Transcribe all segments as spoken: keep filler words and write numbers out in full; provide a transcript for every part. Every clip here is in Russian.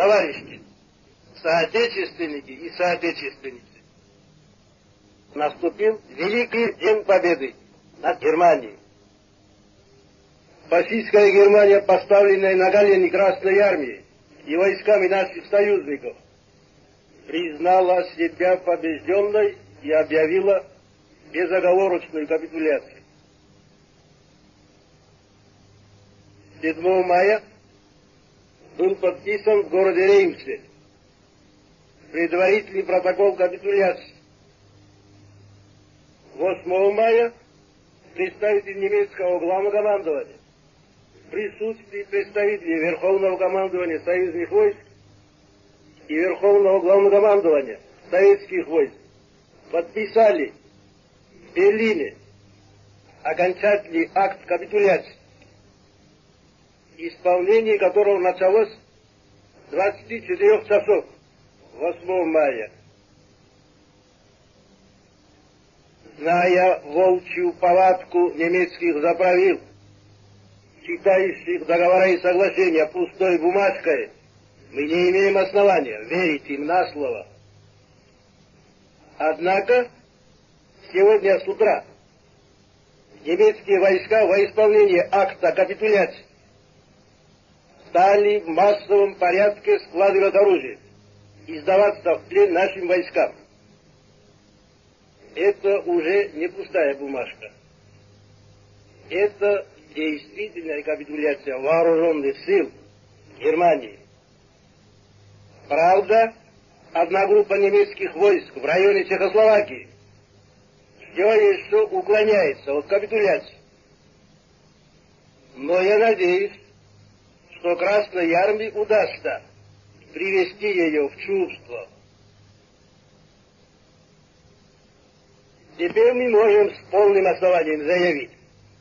Товарищи, соотечественники и соотечественницы, наступил великий день победы над Германией. Фашистская Германия, поставленная на колени Красной Армии и войсками наших союзников, признала себя побежденной и объявила безоговорочную капитуляцию. седьмого мая был подписан в городе Реймсе предварительный протокол капитуляции. восьмого мая представитель немецкого главнокомандования в присутствии представителей Верховного командования союзных войск и Верховного главнокомандования советских войск подписали в Берлине окончательный акт капитуляции, исполнение которого началось с двадцати четырёх часов восьмого мая. Зная волчью повадку немецких заправил, читающих договора и соглашения пустой бумажкой, мы не имеем основания верить им на слово. Однако, сегодня с утра немецкие войска во исполнение акта капитуляции стали в массовом порядке складывать оружие и сдаваться в плен нашим войскам. Это уже не пустая бумажка. Это действительная капитуляция вооруженных сил Германии. Правда, одна группа немецких войск в районе Чехословакии все еще уклоняется от капитуляции. Но я надеюсь, что Красной Армии удастся привести ее в чувство. Теперь мы можем с полным основанием заявить,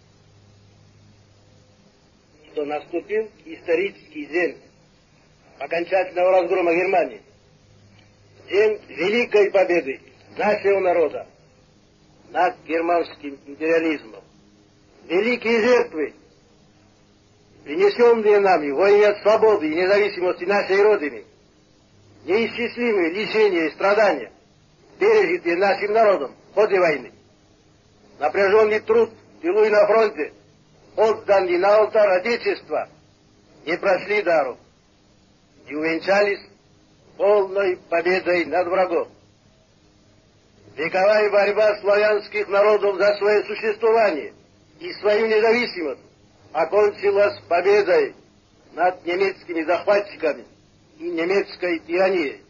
что наступил исторический день окончательного разгрома Германии, день великой победы нашего народа над германским империализмом. Великие жертвы, принесенные нами во имя свободы и независимости нашей Родины, неисчислимые лишения и страдания, пережитые нашим народом в ходе войны, напряженный труд в тылу и на фронте, отданный на алтарь Отечества, не прошли даром и увенчались полной победой над врагом. Вековая борьба славянских народов за свое существование и свою независимость окончилась победой над немецкими захватчиками и немецкой тиранией.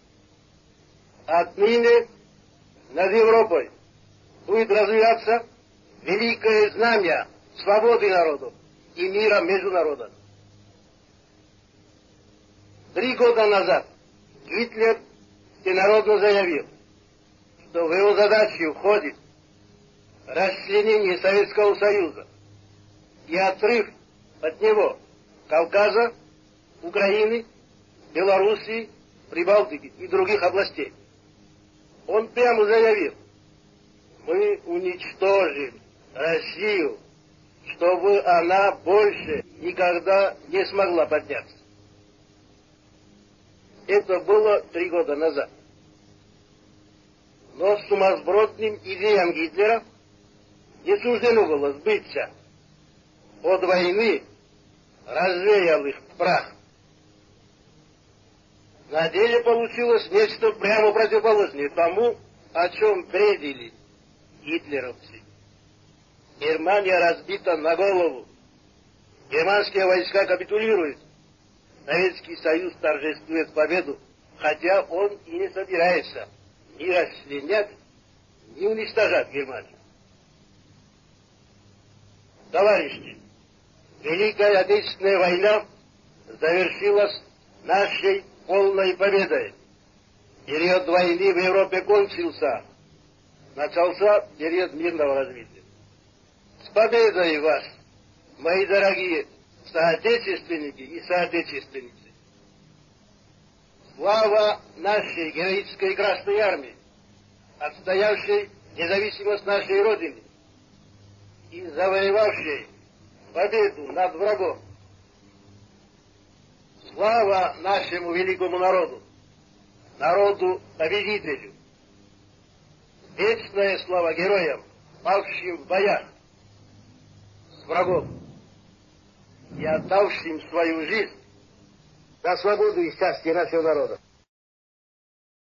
Отныне над Европой будет развиваться великое знамя свободы народов и мира между народами. Три года назад Гитлер всенародно заявил, что в его задачу входит расчленение Советского Союза и отрыв от него Кавказа, Украины, Белоруссии, Прибалтики и других областей. Он прямо заявил: мы уничтожим Россию, чтобы она больше никогда не смогла подняться. Это было три года назад. Но сумасбродным идеям Гитлера не суждено было сбыться. От войны развеял их в прах. На деле получилось нечто прямо противоположное тому, о чем бредили гитлеровцы. Германия разбита на голову. Германские войска капитулируют. Советский Союз торжествует победу, хотя он и не собирается ни расчленять, ни уничтожать Германию. Товарищи, Великая Отечественная война завершилась нашей полной победой. Период войны в Европе кончился. Начался период мирного развития. С победой вас, мои дорогие соотечественники и соотечественницы! Слава нашей героической Красной Армии, отстоявшей независимость нашей Родины и завоевавшей победу над врагом! Слава Слава нашему великому народу, народу-победителю. Вечная слава героям, павшим в боях с врагом и отдавшим свою жизнь за свободу и счастье нашего народа.